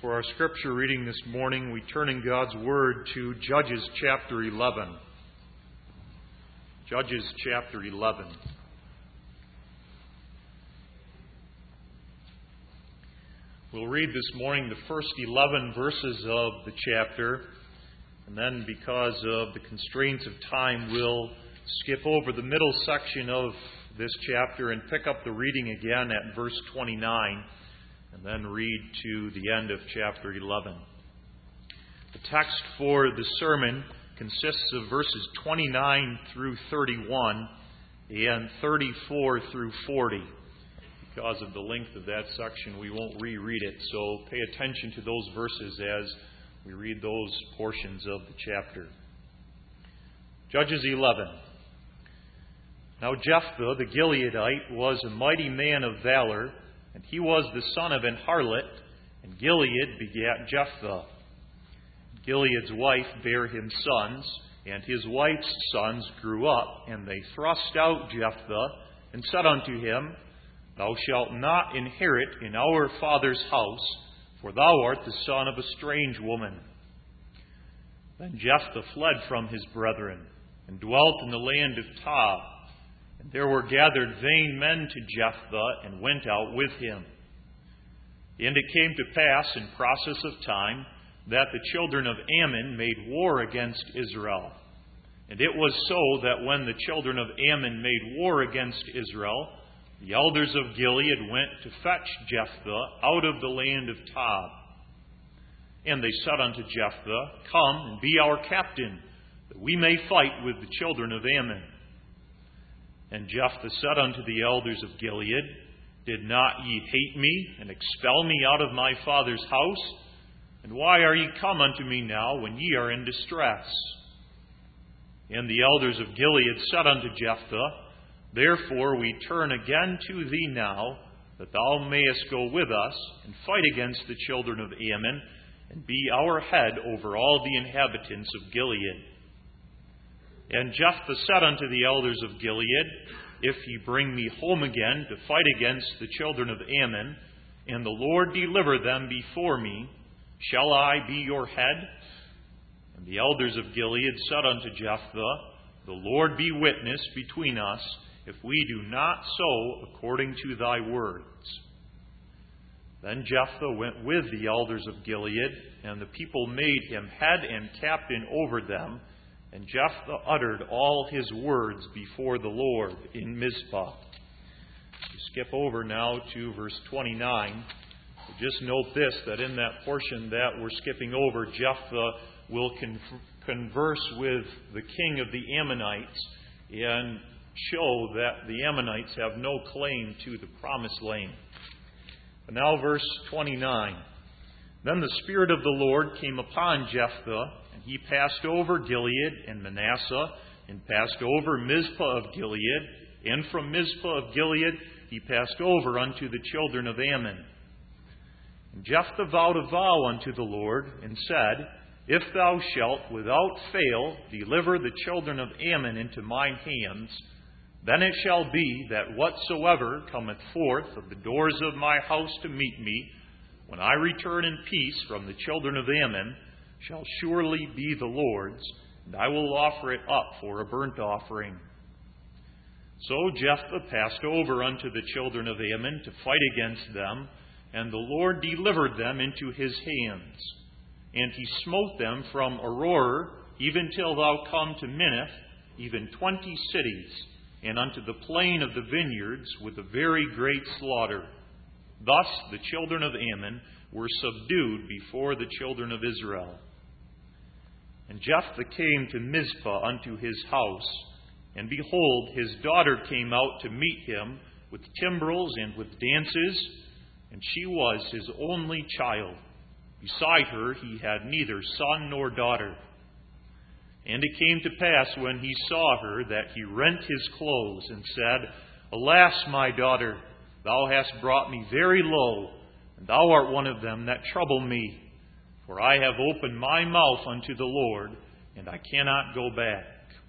For our scripture reading this morning, we turn in God's Word to Judges chapter 11. Judges chapter 11. We'll read this morning the first 11 verses of the chapter, and then because of the constraints of time, we'll skip over the middle section of this chapter and pick up the reading again at verse 29. And then read to the end of chapter 11. The text for the sermon consists of verses 29 through 31 and 34 through 40. Because of the length of that section, we won't reread it, so pay attention to those verses as we read those portions of the chapter. Judges 11. Now Jephthah the Gileadite was a mighty man of valor, and he was the son of an harlot, and Gilead begat Jephthah. Gilead's wife bare him sons, and his wife's sons grew up, and they thrust out Jephthah, and said unto him, Thou shalt not inherit in our father's house, for thou art the son of a strange woman. Then Jephthah fled from his brethren, and dwelt in the land of Tob. And there were gathered vain men to Jephthah, and went out with him. And it came to pass in process of time that the children of Ammon made war against Israel. And it was so that when the children of Ammon made war against Israel, the elders of Gilead went to fetch Jephthah out of the land of Tob. And they said unto Jephthah, Come and be our captain, that we may fight with the children of Ammon. And Jephthah said unto the elders of Gilead, Did not ye hate me, and expel me out of my father's house? And why are ye come unto me now, when ye are in distress? And the elders of Gilead said unto Jephthah, Therefore we turn again to thee now, that thou mayest go with us, and fight against the children of Ammon, and be our head over all the inhabitants of Gilead. And Jephthah said unto the elders of Gilead, If ye bring me home again to fight against the children of Ammon, and the Lord deliver them before me, shall I be your head? And the elders of Gilead said unto Jephthah, The Lord be witness between us, if we do not so according to thy words. Then Jephthah went with the elders of Gilead, and the people made him head and captain over them. And Jephthah uttered all his words before the Lord in Mizpah. We skip over now to verse 29. Just note this, that in that portion that we're skipping over, Jephthah will converse with the king of the Ammonites and show that the Ammonites have no claim to the promised land. But now verse 29. Then the Spirit of the Lord came upon Jephthah, and he passed over Gilead and Manasseh, and passed over Mizpah of Gilead, and from Mizpah of Gilead he passed over unto the children of Ammon. And Jephthah vowed a vow unto the Lord, and said, If thou shalt without fail deliver the children of Ammon into mine hands, then it shall be that whatsoever cometh forth of the doors of my house to meet me, when I return in peace from the children of Ammon, shall surely be the Lord's, and I will offer it up for a burnt offering. So Jephthah passed over unto the children of Ammon to fight against them, and the Lord delivered them into his hands. And he smote them from Aroer, even till thou come to Minnith, even 20 cities, and unto the plain of the vineyards with a very great slaughter. Thus the children of Ammon were subdued before the children of Israel. And Jephthah came to Mizpah unto his house, and behold, his daughter came out to meet him with timbrels and with dances, and she was his only child. Beside her he had neither son nor daughter. And it came to pass when he saw her that he rent his clothes, and said, Alas, my daughter, thou hast brought me very low, and thou art one of them that trouble me. For I have opened my mouth unto the Lord, and I cannot go back.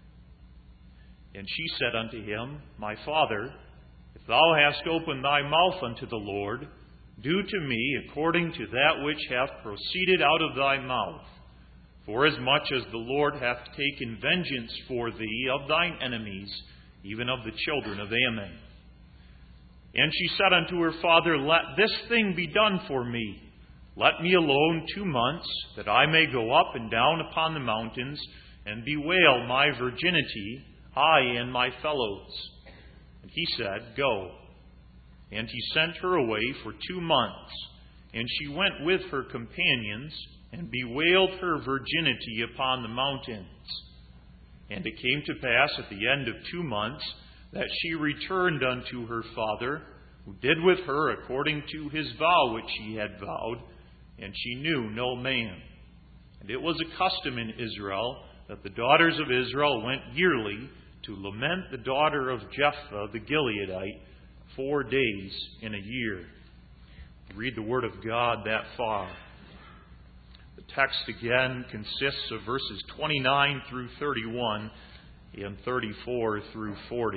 And she said unto him, My father, if thou hast opened thy mouth unto the Lord, Do to me according to that which hath proceeded out of thy mouth. Forasmuch as the Lord hath taken vengeance for thee of thine enemies, even of the children of Ammon. And she said unto her father, Let this thing be done for me. Let me alone 2 months, that I may go up and down upon the mountains, and bewail my virginity, I and my fellows. And he said, Go. And he sent her away for 2 months. And she went with her companions, and bewailed her virginity upon the mountains. And it came to pass at the end of 2 months, that she returned unto her father, who did with her according to his vow which he had vowed, and she knew no man. And it was a custom in Israel that the daughters of Israel went yearly to lament the daughter of Jephthah the Gileadite 4 days in a year. Read the Word of God that far. The text again consists of verses 29 through 31 and 34 through 40.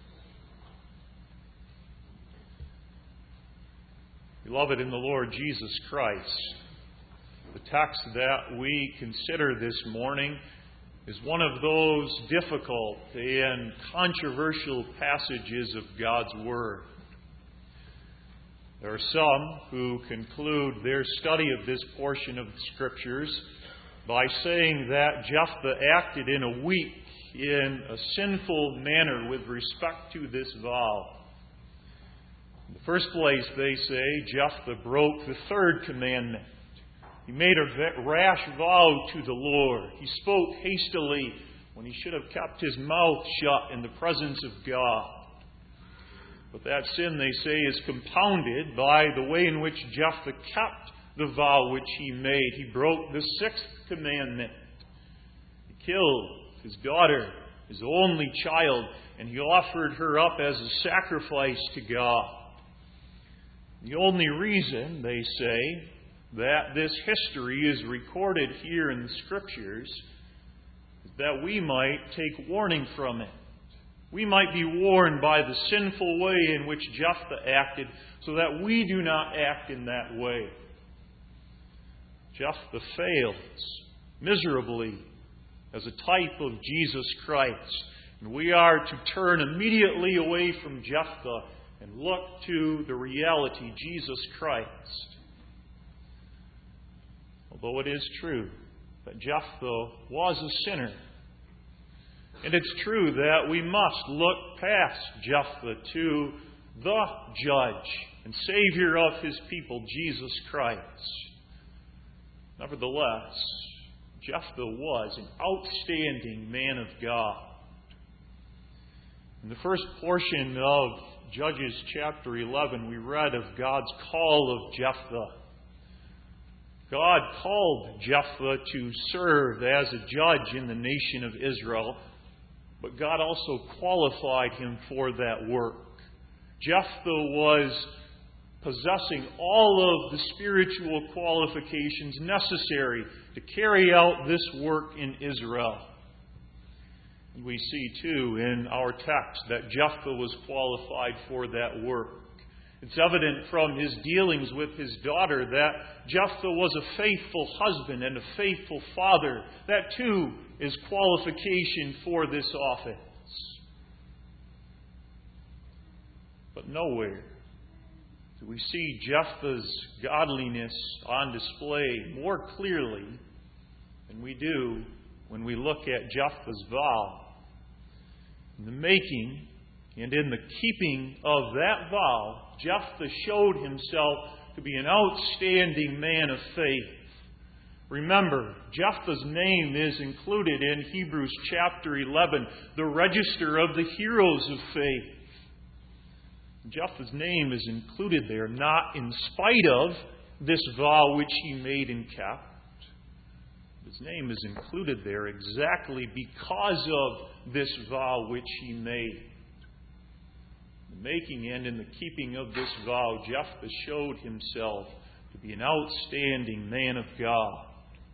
Beloved in the Lord Jesus Christ, the text that we consider this morning is one of those difficult and controversial passages of God's Word. There are some who conclude their study of this portion of the Scriptures by saying that Jephthah acted in a weak, in a sinful manner with respect to this vow. In the first place, they say, Jephthah broke the 3rd commandment. He made a rash vow to the Lord. He spoke hastily when he should have kept his mouth shut in the presence of God. But that sin, they say, is compounded by the way in which Jephthah kept the vow which he made. He broke the 6th commandment. He killed his daughter, his only child, and he offered her up as a sacrifice to God. The only reason, they say, that this history is recorded here in the Scriptures is that we might take warning from it. We might be warned by the sinful way in which Jephthah acted so that we do not act in that way. Jephthah fails miserably as a type of Jesus Christ. And we are to turn immediately away from Jephthah and look to the reality, Jesus Christ. Although it is true that Jephthah was a sinner, and it's true that we must look past Jephthah to the judge and Savior of his people, Jesus Christ. Nevertheless, Jephthah was an outstanding man of God. In the first portion of Judges chapter 11, we read of God's call of Jephthah. God called Jephthah to serve as a judge in the nation of Israel, but God also qualified him for that work. Jephthah was possessing all of the spiritual qualifications necessary to carry out this work in Israel. And we see, too, in our text that Jephthah was qualified for that work. It's evident from his dealings with his daughter that Jephthah was a faithful husband and a faithful father. That, too, is qualification for this office. But nowhere do we see Jephthah's godliness on display more clearly than we do when we look at Jephthah's vow. In the making and in the keeping of that vow, Jephthah showed himself to be an outstanding man of faith. Remember, Jephthah's name is included in Hebrews chapter 11, the register of the heroes of faith. Jephthah's name is included there not in spite of this vow which he made and kept. His name is included there exactly because of this vow which he made. In the making and in the keeping of this vow, Jephthah showed himself to be an outstanding man of God.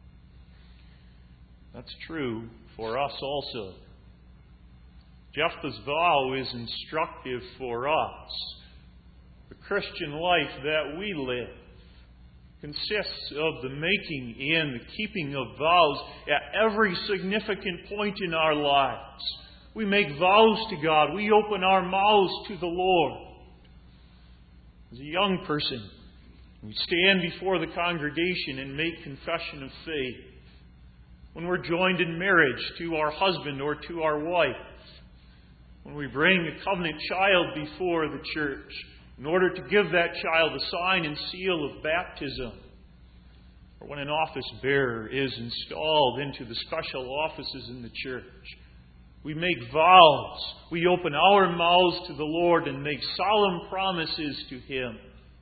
That's true for us also. Jephthah's vow is instructive for us. The Christian life that we live consists of the making and the keeping of vows at every significant point in our lives. We make vows to God. We open our mouths to the Lord. As a young person, we stand before the congregation and make confession of faith. When we're joined in marriage to our husband or to our wife. When we bring a covenant child before the church in order to give that child a sign and seal of baptism. Or when an office bearer is installed into the special offices in the church. We make vows. We open our mouths to the Lord and make solemn promises to Him.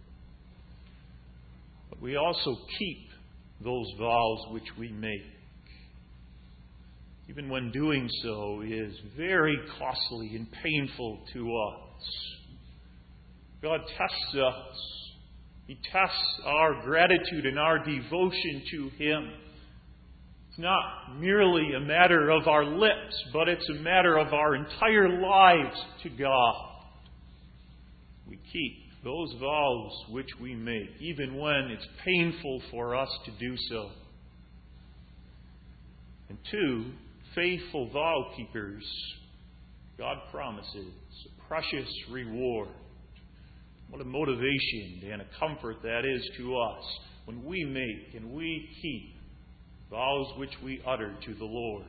But we also keep those vows which we make. Even when doing so is very costly and painful to us. God tests us. He tests our gratitude and our devotion to Him. It's not merely a matter of our lips, but it's a matter of our entire lives to God. We keep those vows which we make, even when it's painful for us to do so. And two, faithful vow keepers, God promises a precious reward. What a motivation and a comfort that is to us when we make and we keep vows which we utter to the Lord.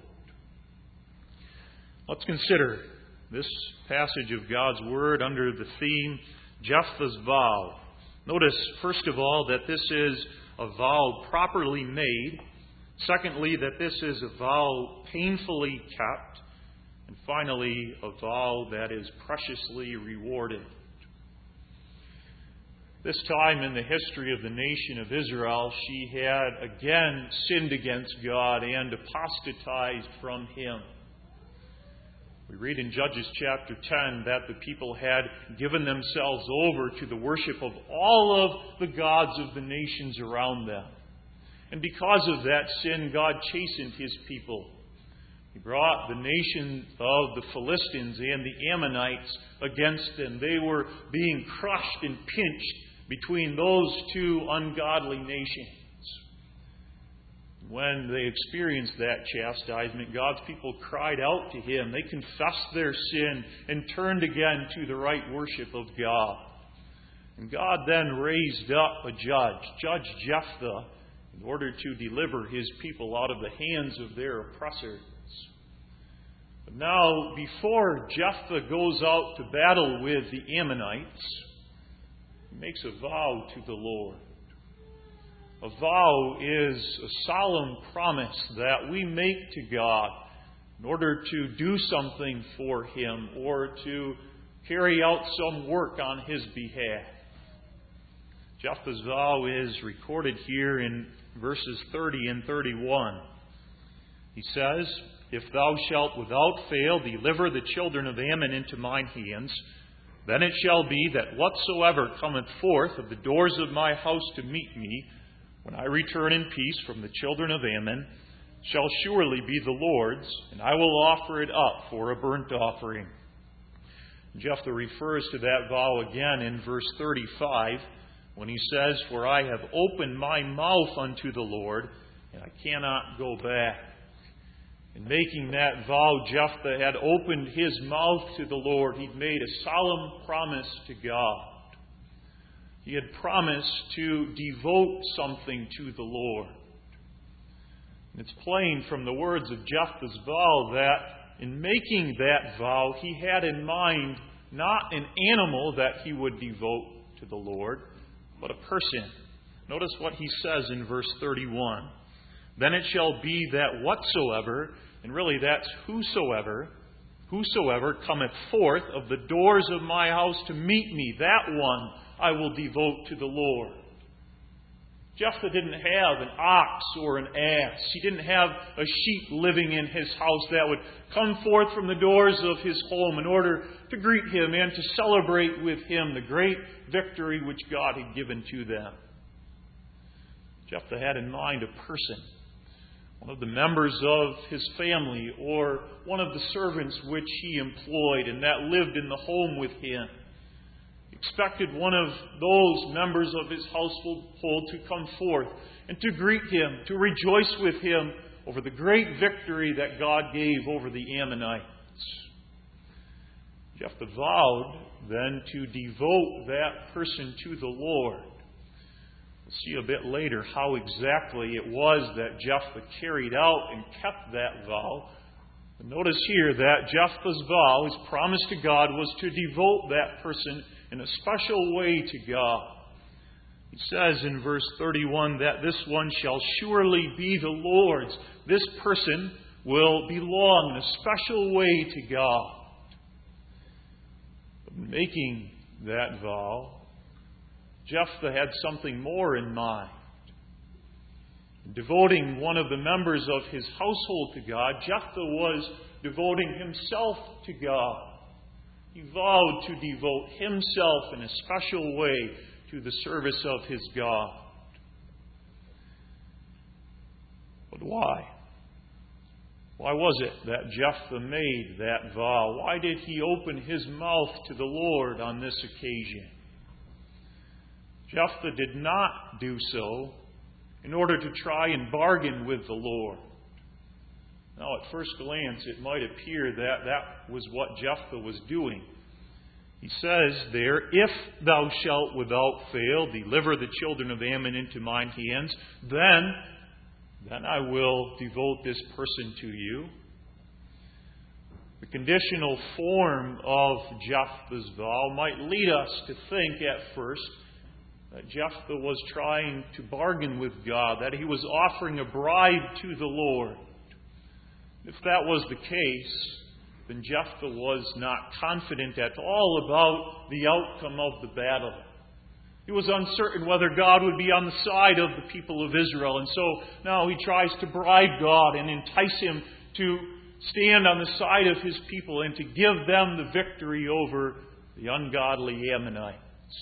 Let's consider this passage of God's Word under the theme, Jephthah's vow. Notice, first of all, that this is a vow properly made. Secondly, that this is a vow painfully kept. And finally, a vow that is preciously rewarded. This time in the history of the nation of Israel, she had again sinned against God and apostatized from Him. We read in Judges chapter 10 that the people had given themselves over to the worship of all of the gods of the nations around them. And because of that sin, God chastened His people. He brought the nation of the Philistines and the Ammonites against them. They were being crushed and pinched between those two ungodly nations. When they experienced that chastisement, God's people cried out to Him. They confessed their sin and turned again to the right worship of God. And God then raised up a judge, Judge Jephthah, in order to deliver His people out of the hands of their oppressors. But now, before Jephthah goes out to battle with the Ammonites, he makes a vow to the Lord. A vow is a solemn promise that we make to God in order to do something for Him or to carry out some work on His behalf. Jephthah's vow is recorded here in verses 30 and 31. He says, "If thou shalt without fail deliver the children of Ammon into mine hands, then it shall be that whatsoever cometh forth of the doors of my house to meet me, when I return in peace from the children of Ammon, shall surely be the Lord's, and I will offer it up for a burnt offering." Jephthah refers to that vow again in verse 35, when he says, "For I have opened my mouth unto the Lord, and I cannot go back." In making that vow, Jephthah had opened his mouth to the Lord. He'd made a solemn promise to God. He had promised to devote something to the Lord. And it's plain from the words of Jephthah's vow that in making that vow, he had in mind not an animal that he would devote to the Lord, but a person. Notice what he says in verse 31. "Then it shall be that whatsoever," and really that's whosoever cometh forth of the doors of my house to meet me, that one I will devote to the Lord. Jephthah didn't have an ox or an ass. He didn't have a sheep living in his house that would come forth from the doors of his home in order to greet him and to celebrate with him the great victory which God had given to them. Jephthah had in mind a person, one of the members of his family, or one of the servants which he employed and that lived in the home with him. He expected one of those members of his household to come forth and to greet him, to rejoice with him over the great victory that God gave over the Ammonites. Jephthah vowed then to devote that person to the Lord. We'll see a bit later how exactly it was that Jephthah carried out and kept that vow. But notice here that Jephthah's vow, his promise to God, was to devote that person in a special way to God. He says in verse 31 that this one shall surely be the Lord's. This person will belong in a special way to God. But in making that vow, Jephthah had something more in mind. In devoting one of the members of his household to God, Jephthah was devoting himself to God. He vowed to devote himself in a special way to the service of his God. But why? Why was it that Jephthah made that vow? Why did he open his mouth to the Lord on this occasion? Jephthah did not do so in order to try and bargain with the Lord. Now, at first glance, it might appear that that was what Jephthah was doing. He says there, "If thou shalt without fail deliver the children of Ammon into mine hands, then I will devote this person to you." The conditional form of Jephthah's vow might lead us to think at first that Jephthah was trying to bargain with God, that he was offering a bribe to the Lord. If that was the case, then Jephthah was not confident at all about the outcome of the battle. He was uncertain whether God would be on the side of the people of Israel. And so now he tries to bribe God and entice him to stand on the side of his people and to give them the victory over the ungodly Ammonites.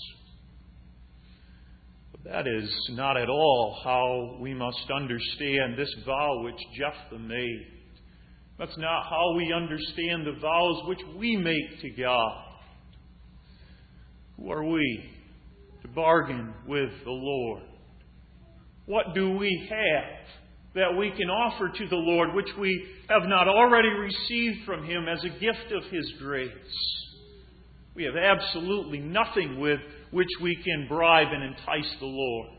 But that is not at all how we must understand this vow which Jephthah made. That's not how we understand the vows which we make to God. Who are we to bargain with the Lord? What do we have that we can offer to the Lord which we have not already received from Him as a gift of His grace? We have absolutely nothing with which we can bribe and entice the Lord.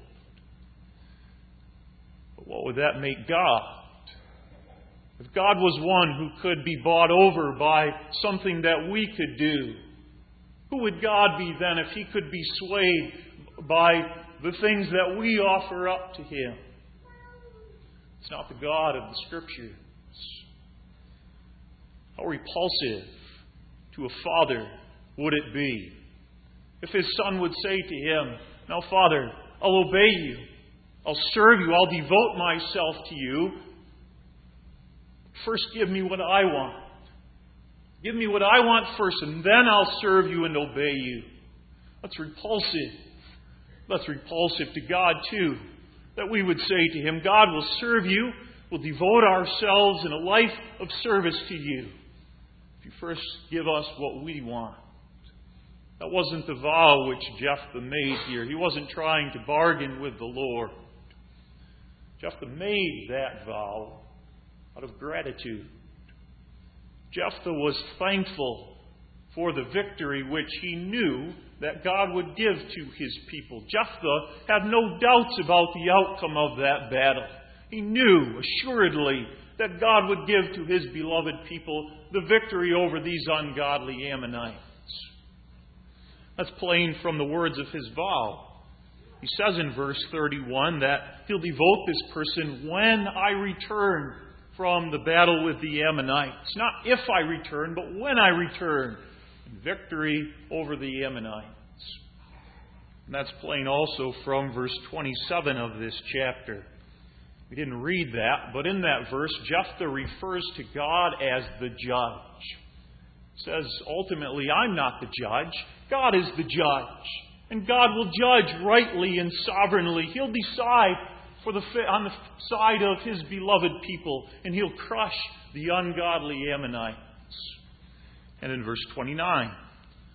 But what would that make God? If God was one who could be bought over by something that we could do, who would God be then if He could be swayed by the things that we offer up to Him? It's not the God of the Scriptures. How repulsive to a father would it be if his son would say to him, "Now, Father, I'll obey you. I'll serve you. I'll devote myself to you. First, give me what I want. Give me what I want first, and then I'll serve you and obey you." That's repulsive. That's repulsive to God, too. That we would say to Him, "God will serve you. We'll devote ourselves in a life of service to you, if you first give us what we want." That wasn't the vow which Jephthah made here. He wasn't trying to bargain with the Lord. Jephthah made that vow out of gratitude. Jephthah was thankful for the victory which he knew that God would give to His people. Jephthah had no doubts about the outcome of that battle. He knew assuredly that God would give to His beloved people the victory over these ungodly Ammonites. That's plain from the words of his vow. He says in verse 31 that he'll devote this person when I return from the battle with the Ammonites. Not if I return, but when I return. Victory over the Ammonites. And that's plain also from verse 27 of this chapter. We didn't read that, but in that verse, Jephthah refers to God as the judge. It says, ultimately, I'm not the judge. God is the judge. And God will judge rightly and sovereignly. He'll decide on the side of His beloved people, and He'll crush the ungodly Ammonites. And in verse 29,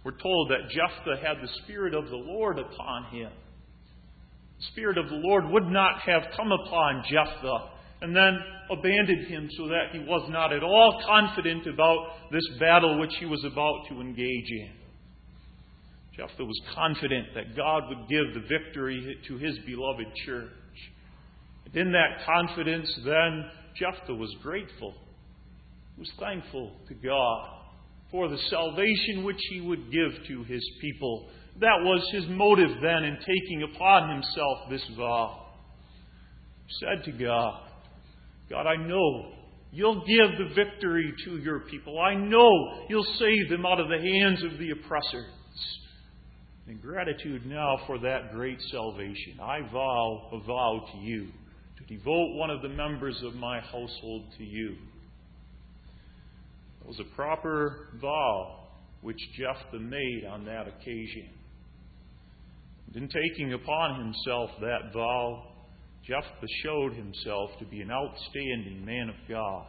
We're told that Jephthah had the Spirit of the Lord upon him. The Spirit of the Lord would not have come upon Jephthah and then abandoned him so that he was not at all confident about this battle which he was about to engage in. Jephthah was confident that God would give the victory to his beloved church. And in that confidence, then, Jephthah was grateful. He was thankful to God for the salvation which he would give to his people. That was his motive then in taking upon himself this vow. He said to God, God, I know you'll give the victory to your people. I know you'll save them out of the hands of the oppressors. In gratitude now for that great salvation, I vow a vow to you to devote one of the members of my household to you. It was a proper vow which Jephthah made on that occasion. And in taking upon himself that vow, Jephthah showed himself to be an outstanding man of God.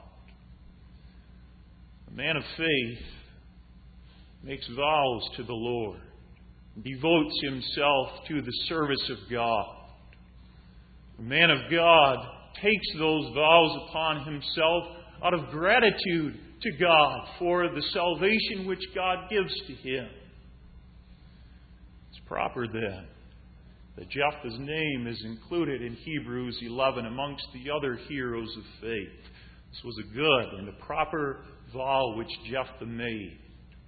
A man of faith makes vows to the Lord, and devotes himself to the service of God. A man of God takes those vows upon himself out of gratitude to God for the salvation which God gives to him. It's proper then that Jephthah's name is included in Hebrews 11 amongst the other heroes of faith. This was a good and a proper vow which Jephthah made.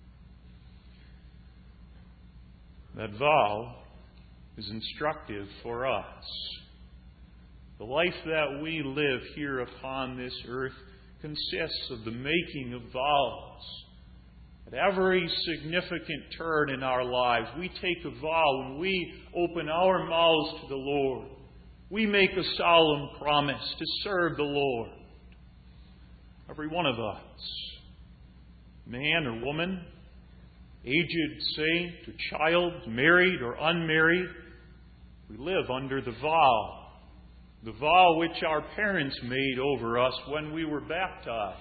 That vow is instructive for us. The life that we live here upon this earth consists of the making of vows. At every significant turn in our lives, we take a vow when we open our mouths to the Lord. We make a solemn promise to serve the Lord. Every one of us, man or woman, aged saint or child, married or unmarried, we live under the vow which our parents made over us when we were baptized.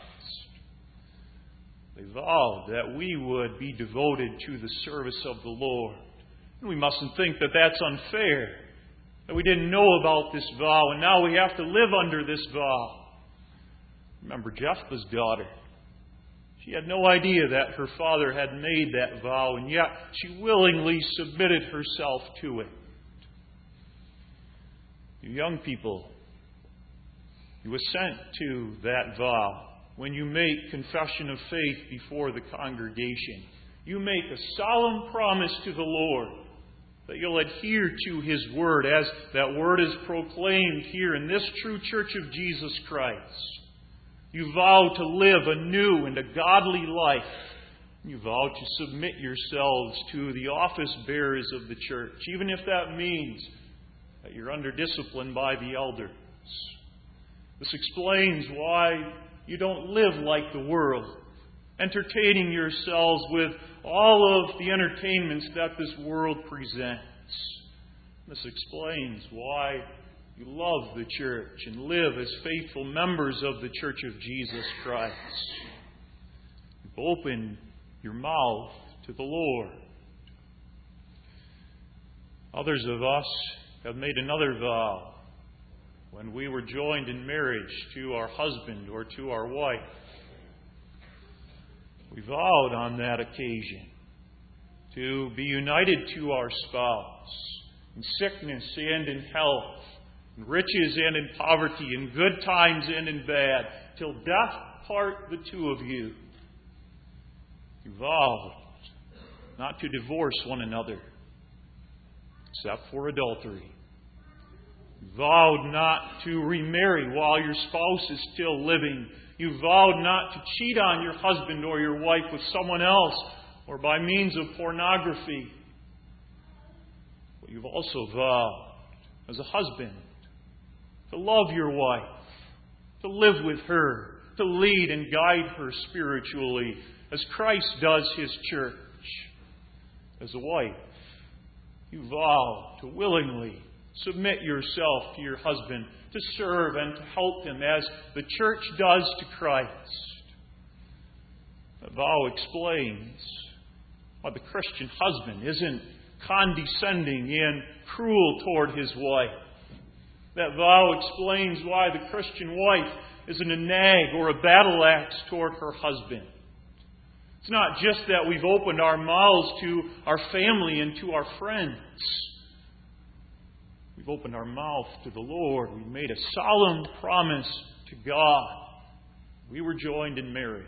They vowed that we would be devoted to the service of the Lord. And we mustn't think that that's unfair, that we didn't know about this vow and now we have to live under this vow. Remember Jephthah's daughter. She had no idea that her father had made that vow, and yet she willingly submitted herself to it. You young people, you assent to that vow when you make confession of faith before the congregation. You make a solemn promise to the Lord that you'll adhere to His Word as that Word is proclaimed here in this true church of Jesus Christ. You vow to live a new and a godly life. You vow to submit yourselves to the office bearers of the church, even if that means that you're under discipline by the elders. This explains why you don't live like the world, entertaining yourselves with all of the entertainments that this world presents. This explains why you love the church and live as faithful members of the Church of Jesus Christ. Open your mouth to the Lord. Others of us have made another vow when we were joined in marriage to our husband or to our wife. We vowed on that occasion to be united to our spouse in sickness and in health, in riches and in poverty, in good times and in bad, till death part the two of you. You vowed not to divorce one another, except for adultery. You vowed not to remarry while your spouse is still living. You vowed not to cheat on your husband or your wife with someone else or by means of pornography. But you've also vowed, as a husband, to love your wife, to live with her, to lead and guide her spiritually, as Christ does His church. As a wife, you vow to willingly submit yourself to your husband, to serve and to help him as the church does to Christ. The vow explains why Why the Christian husband isn't condescending and cruel toward his wife. That vow explains why the Christian wife isn't a nag or a battle axe toward her husband. It's not just that we've opened our mouths to our family and to our friends. We've opened our mouth to the Lord. We've made a solemn promise to God. We were joined in marriage.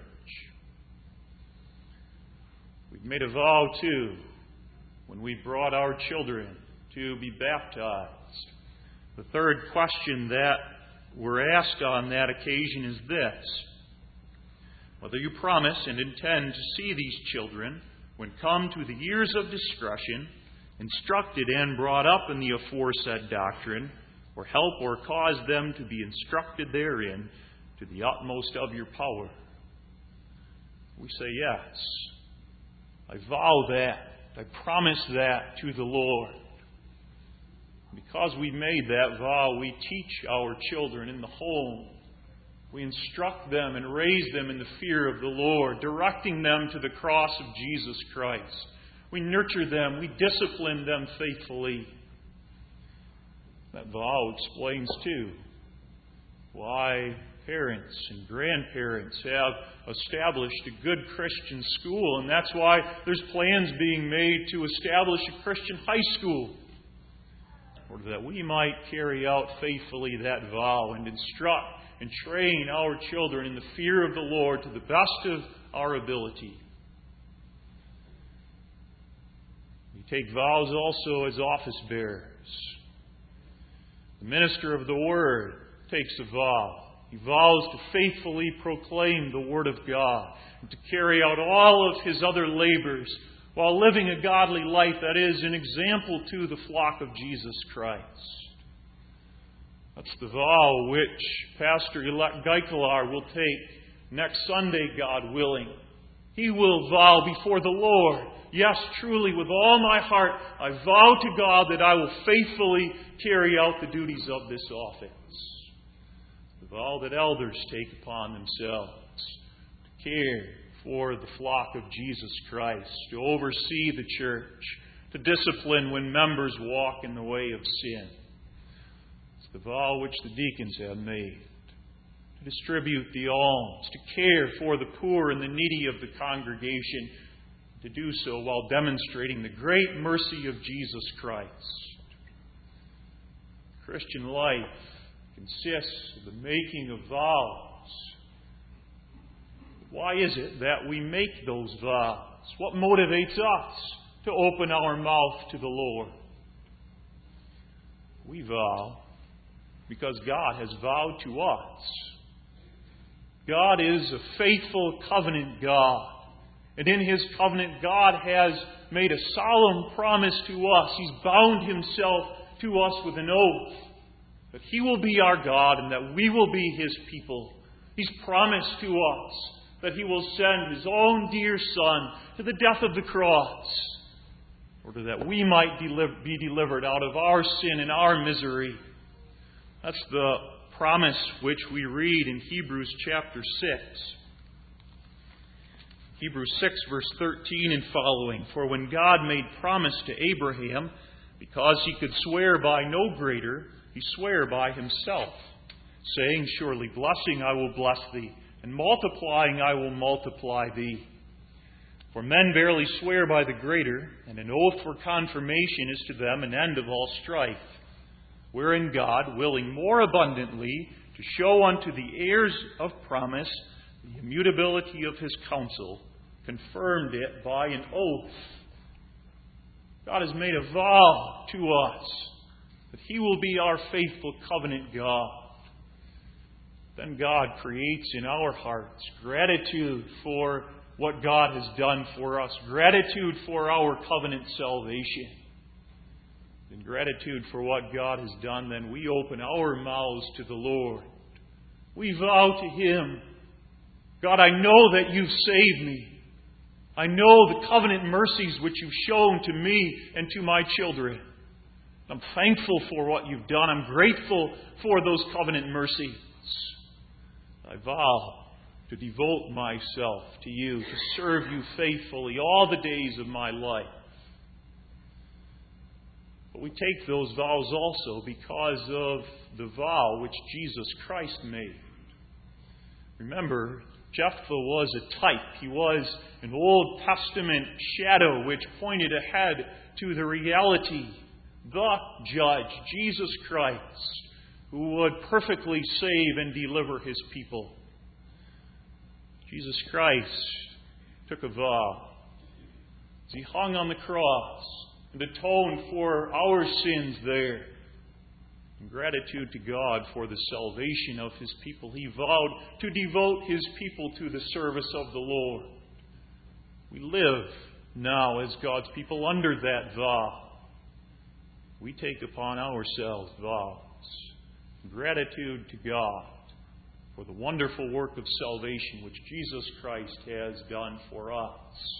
We've made a vow, too, when we brought our children to be baptized. The third question that we're asked on that occasion is this: whether you promise and intend to see these children, when come to the years of discretion, instructed and brought up in the aforesaid doctrine, or help or cause them to be instructed therein to the utmost of your power. We say yes. I vow that. I promise that to the Lord. Because we've made that vow, we teach our children in the home. We instruct them and raise them in the fear of the Lord, directing them to the cross of Jesus Christ. We nurture them. We discipline them faithfully. That vow explains, too, why parents and grandparents have established a good Christian school, and that's why there's plans being made to establish a Christian high school, or that we might carry out faithfully that vow and instruct and train our children in the fear of the Lord to the best of our ability. We take vows also as office bearers. The minister of the Word takes a vow. He vows to faithfully proclaim the Word of God and to carry out all of his other labors while living a godly life that is an example to the flock of Jesus Christ. That's the vow which Pastor-elect Geikelar will take next Sunday, God willing. He will vow before the Lord, yes, truly, with all my heart, I vow to God that I will faithfully carry out the duties of this office. The vow that elders take upon themselves to care for the flock of Jesus Christ, to oversee the church, to discipline when members walk in the way of sin. It's the vow which the deacons have made, to distribute the alms, to care for the poor and the needy of the congregation, to do so while demonstrating the great mercy of Jesus Christ. Christian life consists of the making of vows. Why is it that we make those vows? What motivates us to open our mouth to the Lord? We vow because God has vowed to us. God is a faithful covenant God. And in His covenant, God has made a solemn promise to us. He's bound Himself to us with an oath that He will be our God and that we will be His people. He's promised to us that He will send His own dear Son to the death of the cross, in order that we might be delivered out of our sin and our misery. That's the promise which we read in Hebrews chapter 6. Hebrews 6, verse 13 and following. For when God made promise to Abraham, because he could swear by no greater, he sware by himself, saying, Surely blessing I will bless thee, and multiplying I will multiply thee. For men verily swear by the greater, and an oath for confirmation is to them an end of all strife. Wherein God, willing more abundantly to show unto the heirs of promise the immutability of His counsel, confirmed it by an oath. God has made a vow to us that He will be our faithful covenant God. Then God creates in our hearts gratitude for what God has done for us, gratitude for our covenant salvation. In gratitude for what God has done, then we open our mouths to the Lord. We vow to Him, God, I know that You've saved me. I know the covenant mercies which You've shown to me and to my children. I'm thankful for what You've done. I'm grateful for those covenant mercies. I vow to devote myself to you, to serve you faithfully all the days of my life. But we take those vows also because of the vow which Jesus Christ made. Remember, Jephthah was a type. He was an Old Testament shadow which pointed ahead to the reality, the judge, Jesus Christ, who would perfectly save and deliver His people. Jesus Christ took a vow as He hung on the cross and atoned for our sins there. In gratitude to God for the salvation of His people, He vowed to devote His people to the service of the Lord. We live now as God's people under that vow. We take upon ourselves vows in gratitude to God for the wonderful work of salvation which Jesus Christ has done for us.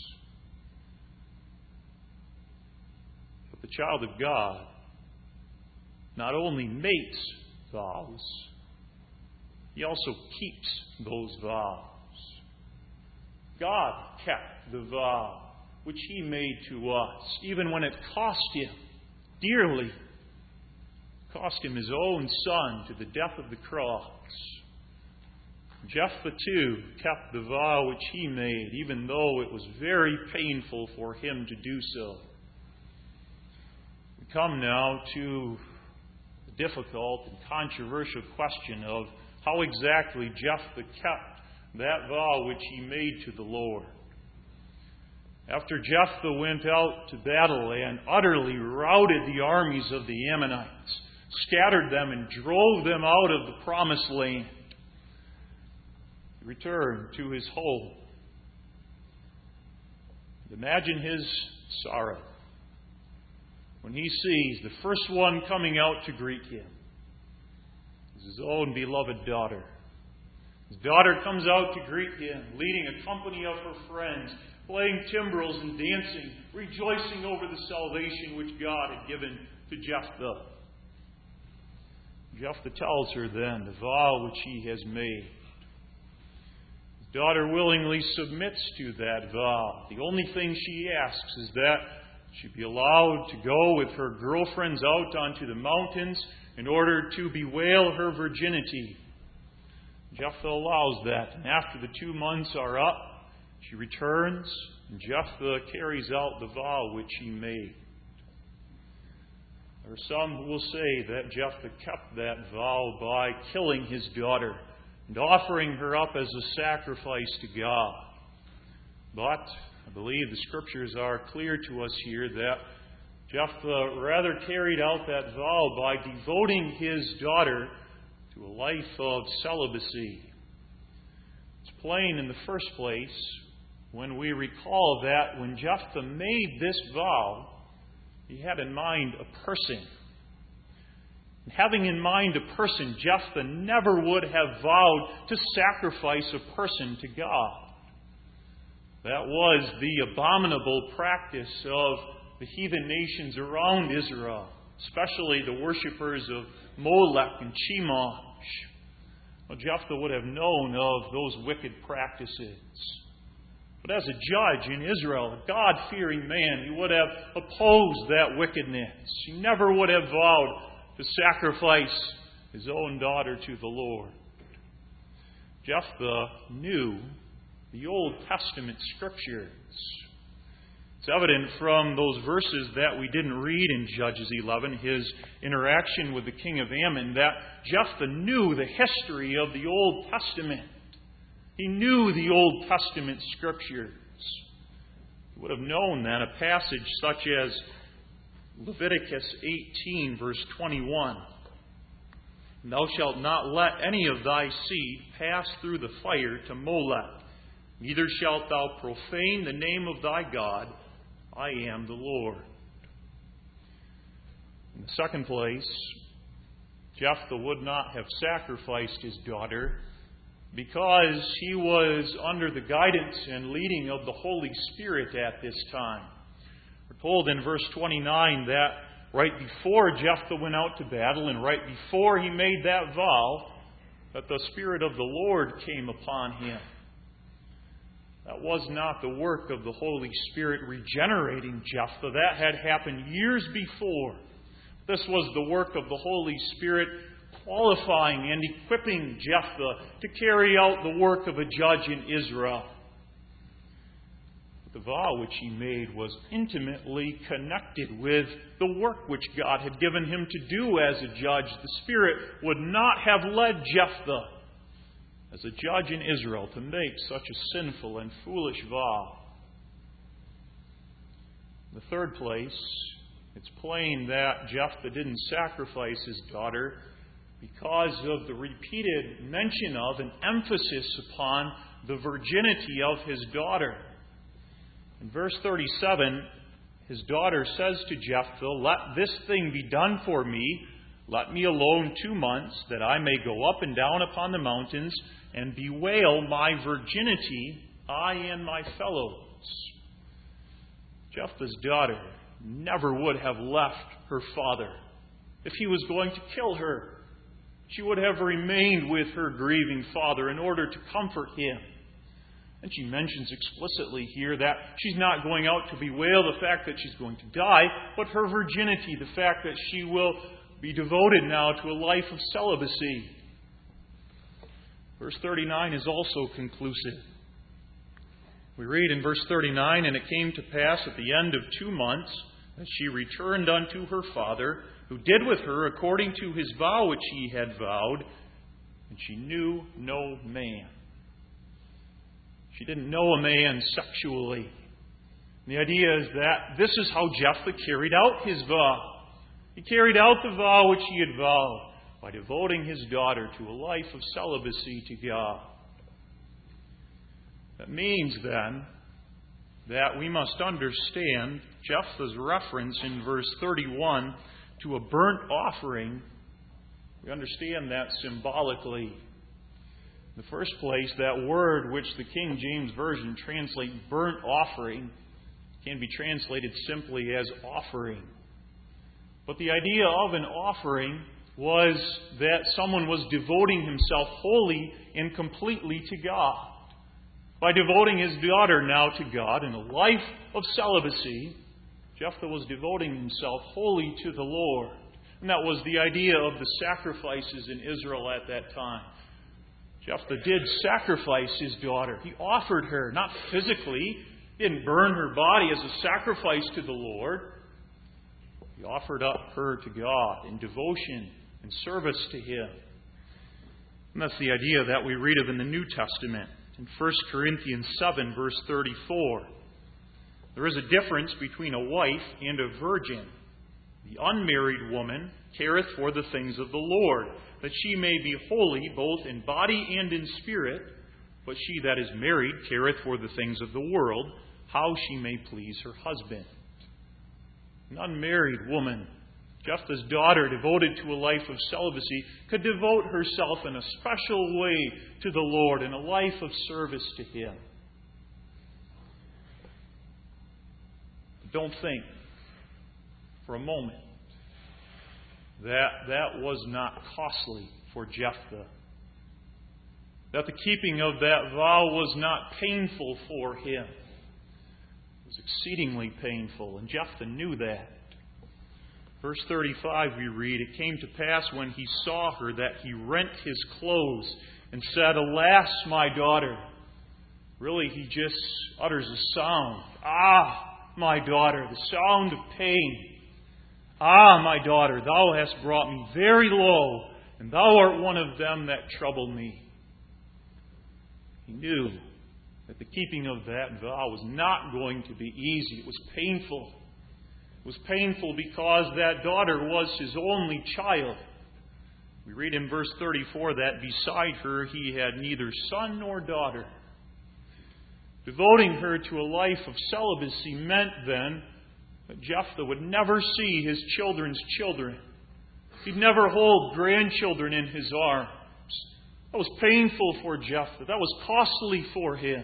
But the child of God not only makes vows, he also keeps those vows. God kept the vow which He made to us, even when it cost Him dearly. It cost Him His own Son to the death of the cross. Jephthah too kept the vow which he made, even though it was very painful for him to do so. We come now to the difficult and controversial question of how exactly Jephthah kept that vow which he made to the Lord. After Jephthah went out to battle and utterly routed the armies of the Ammonites, scattered them and drove them out of the promised land, he returned to his home. Imagine his sorrow when he sees the first one coming out to greet him is his own beloved daughter. His daughter comes out to greet him, leading a company of her friends, playing timbrels and dancing, rejoicing over the salvation which God had given to Jephthah. Jephthah tells her then the vow which he has made. His daughter willingly submits to that vow. The only thing she asks is that she be allowed to go with her girlfriends out onto the mountains in order to bewail her virginity. Jephthah allows that, and after the 2 months are up, she returns, and Jephthah carries out the vow which he made. There are some who will say that Jephthah kept that vow by killing his daughter and offering her up as a sacrifice to God. But I believe the Scriptures are clear to us here that Jephthah rather carried out that vow by devoting his daughter to a life of celibacy. It's plain in the first place when we recall that when Jephthah made this vow, he had in mind a person. And having in mind a person, Jephthah never would have vowed to sacrifice a person to God. That was the abominable practice of the heathen nations around Israel, especially the worshippers of Molech and Chemosh. Well, Jephthah would have known of those wicked practices. But as a judge in Israel, a God-fearing man, he would have opposed that wickedness. He never would have vowed to sacrifice his own daughter to the Lord. Jephthah knew the Old Testament Scriptures. It's evident from those verses that we didn't read in Judges 11, his interaction with the king of Ammon, that Jephthah knew the history of the Old Testament. He knew the Old Testament Scriptures. He would have known that a passage such as Leviticus 18, verse 21, "Thou shalt not let any of thy seed pass through the fire to Molech, neither shalt thou profane the name of thy God. I am the Lord." In the second place, Jephthah would not have sacrificed his daughter because he was under the guidance and leading of the Holy Spirit at this time. We're told in verse 29 that right before Jephthah went out to battle and right before he made that vow, that the Spirit of the Lord came upon him. That was not the work of the Holy Spirit regenerating Jephthah. That had happened years before. This was the work of the Holy Spirit qualifying and equipping Jephthah to carry out the work of a judge in Israel. The vow which he made was intimately connected with the work which God had given him to do as a judge. The Spirit would not have led Jephthah as a judge in Israel to make such a sinful and foolish vow. In the third place, it's plain that Jephthah didn't sacrifice his daughter because of the repeated mention of and emphasis upon the virginity of his daughter. In verse 37, his daughter says to Jephthah, "Let this thing be done for me. Let me alone 2 months, that I may go up and down upon the mountains and bewail my virginity, I and my fellows." Jephthah's daughter never would have left her father. If he was going to kill her, she would have remained with her grieving father in order to comfort him. And she mentions explicitly here that she's not going out to bewail the fact that she's going to die, but her virginity, the fact that she will be devoted now to a life of celibacy. Verse 39 is also conclusive. We read in verse 39, "And it came to pass at the end of 2 months that she returned unto her father, who did with her according to his vow which he had vowed, and she knew no man." She didn't know a man sexually. And the idea is that this is how Jephthah carried out his vow. He carried out the vow which he had vowed by devoting his daughter to a life of celibacy to God. That means then that we must understand Jephthah's reference in verse 31 to a burnt offering. We understand that symbolically. In the first place, that word which the King James Version translates burnt offering can be translated simply as offering. But the idea of an offering was that someone was devoting himself wholly and completely to God. By devoting his daughter now to God in a life of celibacy, Jephthah was devoting himself wholly to the Lord. And that was the idea of the sacrifices in Israel at that time. Jephthah did sacrifice his daughter. He offered her, not physically. He didn't burn her body as a sacrifice to the Lord. He offered up her to God in devotion and service to Him. And that's the idea that we read of in the New Testament. In 1 Corinthians 7, verse 34. There is a difference between a wife and a virgin. The unmarried woman careth for the things of the Lord, that she may be holy both in body and in spirit. But she that is married careth for the things of the world, how she may please her husband. An unmarried woman, Jephthah's daughter, devoted to a life of celibacy, could devote herself in a special way to the Lord in a life of service to Him. Don't think for a moment that was not costly for Jephthah. That the keeping of that vow was not painful for him. It was exceedingly painful, and Jephthah knew that. Verse 35 we read, "It came to pass when he saw her that he rent his clothes and said, Alas, my daughter." Really, he just utters a sound. "Ah, my daughter," the sound of pain. "Ah, my daughter, thou hast brought me very low, and thou art one of them that trouble me." He knew that the keeping of that vow was not going to be easy. It was painful. It was painful because that daughter was his only child. We read in verse 34 that beside her he had neither son nor daughter. Devoting her to a life of celibacy meant then that Jephthah would never see his children's children. He'd never hold grandchildren in his arms. That was painful for Jephthah. That was costly for him.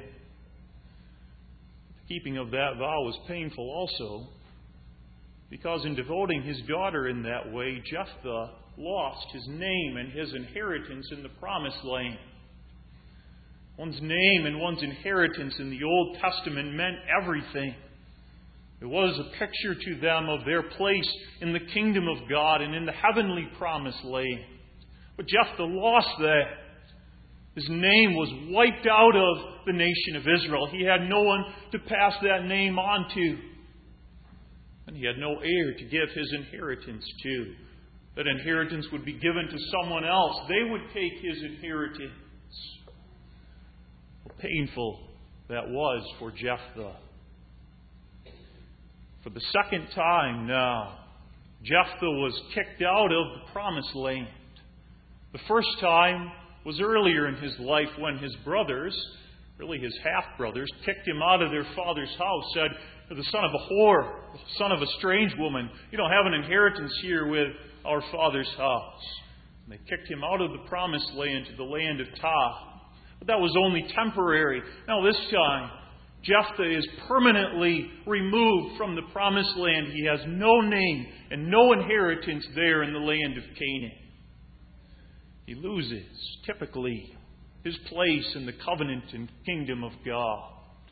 The keeping of that vow was painful also because in devoting his daughter in that way, Jephthah lost his name and his inheritance in the promised land. One's name and one's inheritance in the Old Testament meant everything. It was a picture to them of their place in the kingdom of God and in the heavenly promised land. But Jephthah lost that. His name was wiped out of the nation of Israel. He had no one to pass that name on to. And he had no heir to give his inheritance to. That inheritance would be given to someone else. They would take his inheritance. How painful that was for Jephthah. For the second time now, Jephthah was kicked out of the promised land. The first time was earlier in his life when his brothers, really his half-brothers, kicked him out of their father's house, said, "You're the son of a whore, the son of a strange woman. You don't have an inheritance here with our father's house." And they kicked him out of the promised land to the land of Tob. But that was only temporary. Now this time, Jephthah is permanently removed from the promised land. He has no name and no inheritance there in the land of Canaan. He loses, typically, his place in the covenant and kingdom of God.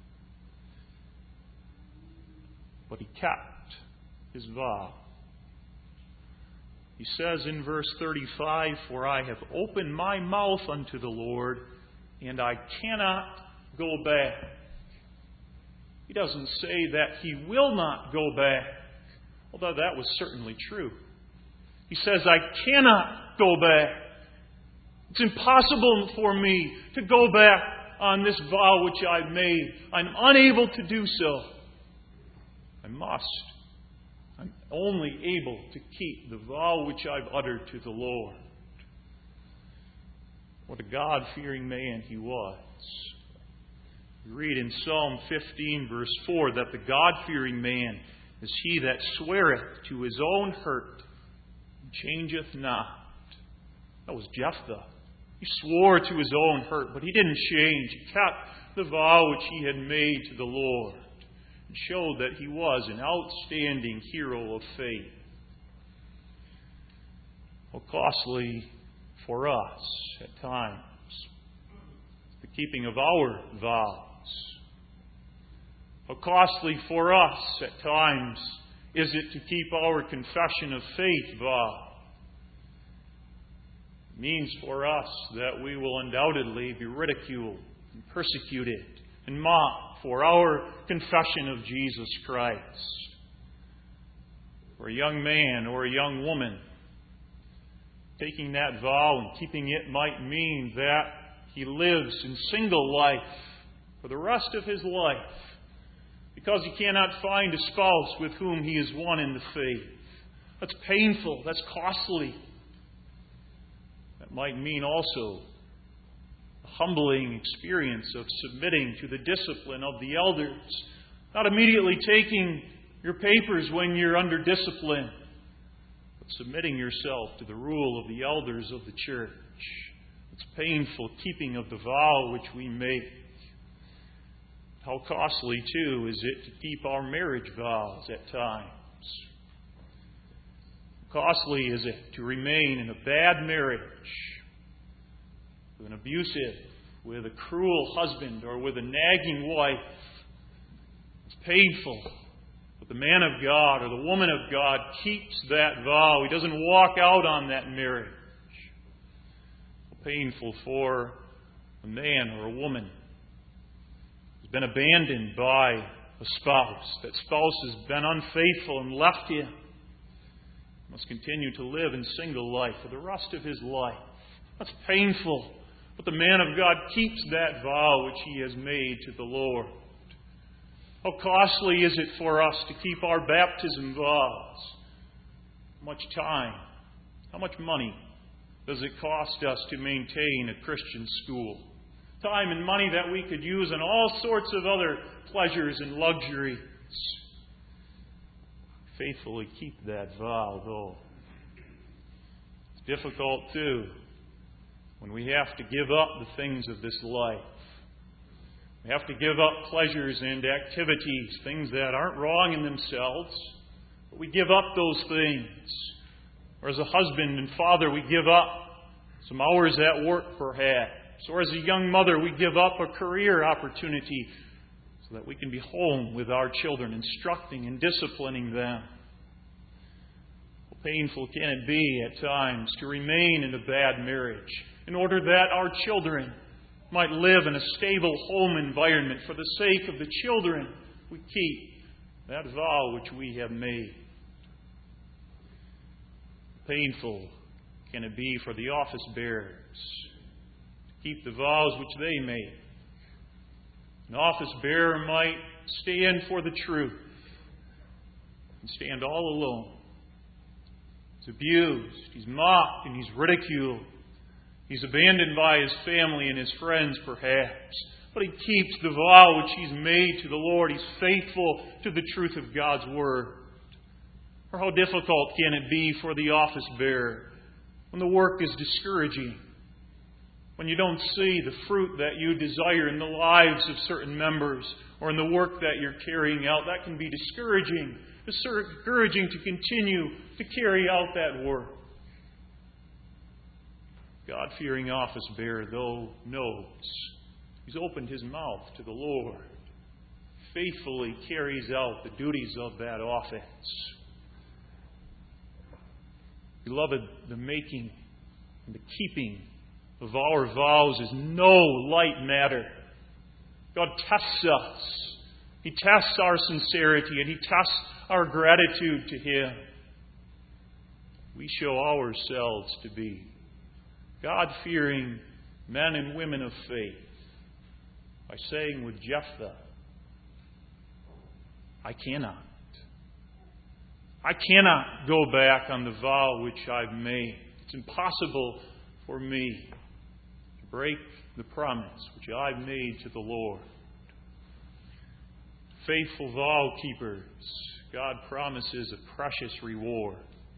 But he kept his vow. He says in verse 35, "For I have opened my mouth unto the Lord, and I cannot go back." He doesn't say that he will not go back, although that was certainly true. He says, "I cannot go back. It's impossible for me to go back on this vow which I've made. I'm unable to do so. I must. I'm only able to keep the vow which I've uttered to the Lord." What a God-fearing man he was. We read in Psalm 15, verse 4, that the God-fearing man is he that sweareth to his own hurt and changeth not. That was Jephthah. He swore to his own hurt, but he didn't change. He kept the vow which he had made to the Lord and showed that he was an outstanding hero of faith. How costly for us at times the keeping of our vows. How costly for us at times is it to keep our confession of faith vow. It means for us that we will undoubtedly be ridiculed and persecuted and mocked for our confession of Jesus Christ. For a young man or a young woman, taking that vow and keeping it might mean that he lives in single life for the rest of his life because he cannot find a spouse with whom he is one in the faith. That's painful. That's costly. That might mean also a humbling experience of submitting to the discipline of the elders, not immediately taking your papers when you're under discipline, but submitting yourself to the rule of the elders of the church. It's painful keeping of the vow which we make. How costly, too, is it to keep our marriage vows at times? How costly is it to remain in a bad marriage with an abusive, with a cruel husband, or with a nagging wife? It's painful. But the man of God or the woman of God keeps that vow. He doesn't walk out on that marriage. Painful for a man or a woman who's been abandoned by a spouse. That spouse has been unfaithful and left him. He must continue to live in single life for the rest of his life. That's painful. But the man of God keeps that vow which he has made to the Lord. How costly is it for us to keep our baptism vows? How much time? How much money does it cost us to maintain a Christian school? Time and money that we could use on all sorts of other pleasures and luxuries. Faithfully keep that vow, though. It's difficult, too, when we have to give up the things of this life. We have to give up pleasures and activities, things that aren't wrong in themselves, but we give up those things. Or as a husband and father, we give up some hours at work, perhaps, Or as a young mother, we give up a career opportunity so that we can be home with our children, instructing and disciplining them. How painful can it be at times to remain in a bad marriage in order that our children might live in a stable home environment for the sake of the children we keep that vow which we have made. Painful can it be for the office bearers to keep the vows which they made. An office bearer might stand for the truth and stand all alone. He's abused, he's mocked, and he's ridiculed. He's abandoned by his family and his friends, perhaps. But he keeps the vow which he's made to the Lord. He's faithful to the truth of God's Word. Or how difficult can it be for the office bearer when the work is discouraging, when you don't see the fruit that you desire in the lives of certain members or in the work that you're carrying out? That can be discouraging. Discouraging to continue to carry out that work. God-fearing office bearer, though, knows he's opened his mouth to the Lord, faithfully carries out the duties of that office. Beloved, the making and the keeping of our vows is no light matter. God tests us. He tests our sincerity and He tests our gratitude to Him. We show ourselves to be God-fearing men and women of faith by saying with Jephthah, I cannot go back on the vow which I've made. It's impossible for me to break the promise which I've made to the Lord. Faithful vow keepers, God promises a precious reward.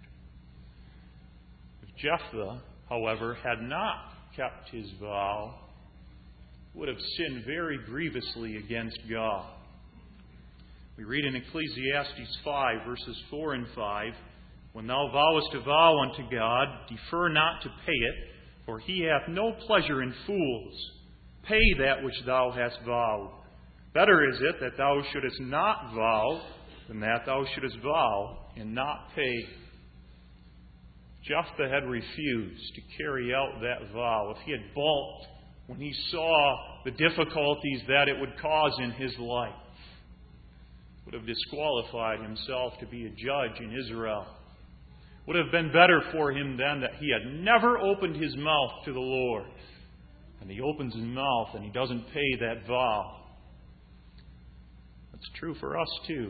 If Jephthah, however, had not kept his vow, he would have sinned very grievously against God. We read in Ecclesiastes 5, verses 4 and 5, When thou vowest a vow unto God, defer not to pay it, for He hath no pleasure in fools. Pay that which thou hast vowed. Better is it that thou shouldest not vow than that thou shouldest vow and not pay. Jephthah had refused to carry out that vow. If he had balked when he saw the difficulties that it would cause in his life, would have disqualified himself to be a judge in Israel. Would have been better for him then that he had never opened his mouth to the Lord. And he opens his mouth and he doesn't pay that vow. That's true for us too.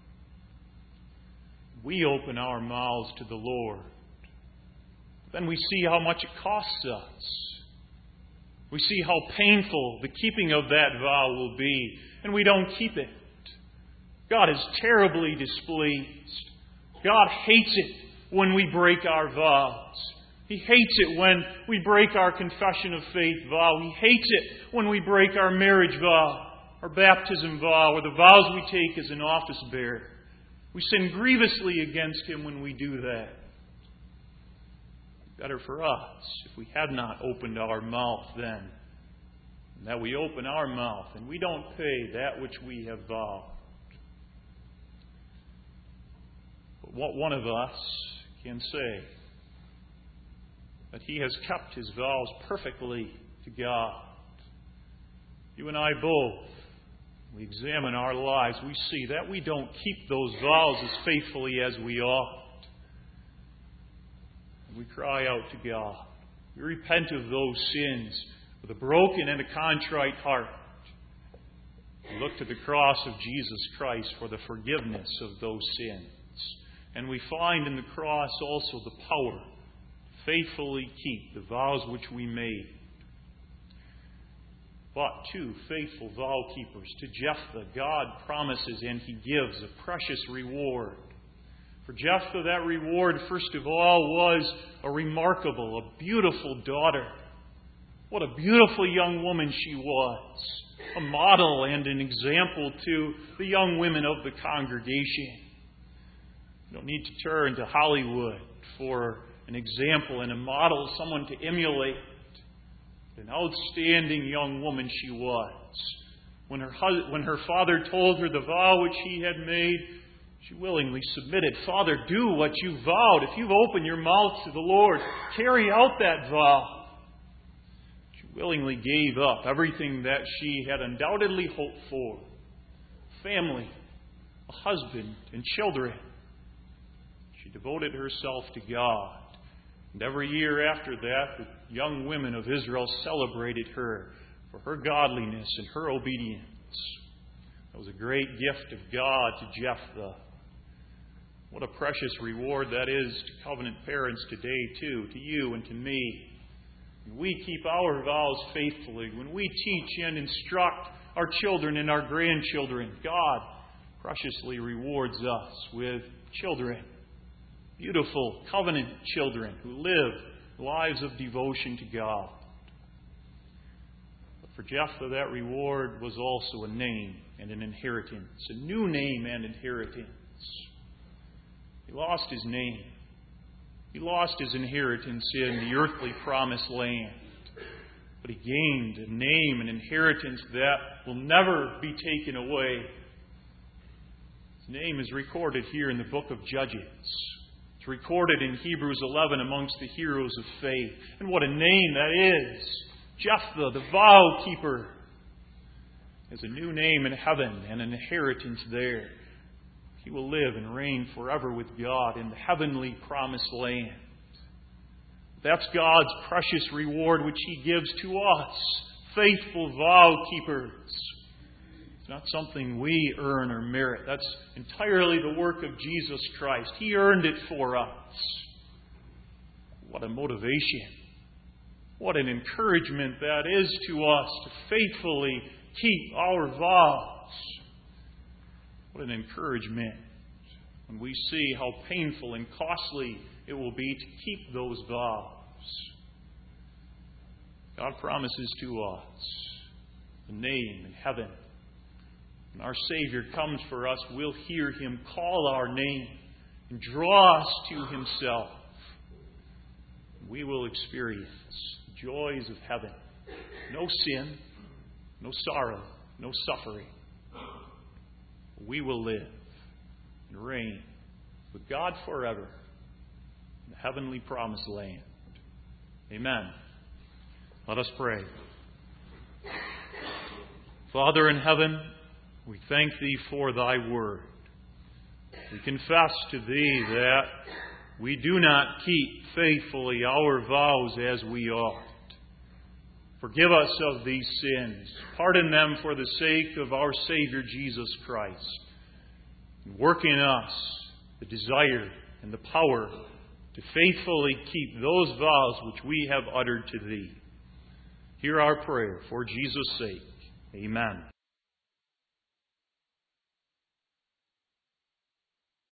We open our mouths to the Lord. Then we see how much it costs us. We see how painful the keeping of that vow will be, and we don't keep it. God is terribly displeased. God hates it when we break our vows. He hates it when we break our confession of faith vow. He hates it when we break our marriage vow, our baptism vow, or the vows we take as an office bearer. We sin grievously against Him when we do that. Better for us if we had not opened our mouth then, that we open our mouth and we don't pay that which we have vowed. But what one of us can say that he has kept his vows perfectly to God. You and I both, we examine our lives, we see that we don't keep those vows as faithfully as we ought. We cry out to God. We repent of those sins with a broken and a contrite heart. We look to the cross of Jesus Christ for the forgiveness of those sins. And we find in the cross also the power to faithfully keep the vows which we made. But to faithful vow keepers, to Jephthah, God promises and He gives a precious reward. For Jephthah, that reward, first of all, was a remarkable, a beautiful daughter. What a beautiful young woman she was. A model and an example to the young women of the congregation. You don't need to turn to Hollywood for an example and a model, someone to emulate. An outstanding young woman she was. When her father told her the vow which he had made, she willingly submitted. Father, do what you vowed. If you've opened your mouth to the Lord, carry out that vow. She willingly gave up everything that she had undoubtedly hoped for. Family, a husband, and children. She devoted herself to God. And every year after that, the young women of Israel celebrated her for her godliness and her obedience. That was a great gift of God to Jephthah. What a precious reward that is to covenant parents today, too, to you and to me. When we keep our vows faithfully, when we teach and instruct our children and our grandchildren, God preciously rewards us with children. Beautiful covenant children who live lives of devotion to God. But for Jephthah, that reward was also a name and an inheritance, a new name and inheritance. He lost his name. He lost his inheritance in the earthly promised land. But he gained a name and inheritance that will never be taken away. His name is recorded here in the book of Judges. It's recorded in Hebrews 11 amongst the heroes of faith. And what a name that is! Jephthah, the vow keeper, has a new name in heaven and an inheritance there. He will live and reign forever with God in the heavenly promised land. That's God's precious reward which He gives to us, faithful vow keepers. It's not something we earn or merit. That's entirely the work of Jesus Christ. He earned it for us. What a motivation. What an encouragement that is to us to faithfully keep our vows. What an encouragement when we see how painful and costly it will be to keep those vows. God promises to us a name in heaven. When our Savior comes for us, we'll hear Him call our name and draw us to Himself. We will experience the joys of heaven. No sin, no sorrow, no suffering. We will live and reign with God forever in the heavenly promised land. Amen. Let us pray. Father in heaven, we thank Thee for Thy word. We confess to Thee that we do not keep faithfully our vows as we ought. Forgive us of these sins. Pardon them for the sake of our Savior Jesus Christ. And work in us the desire and the power to faithfully keep those vows which we have uttered to Thee. Hear our prayer for Jesus' sake. Amen.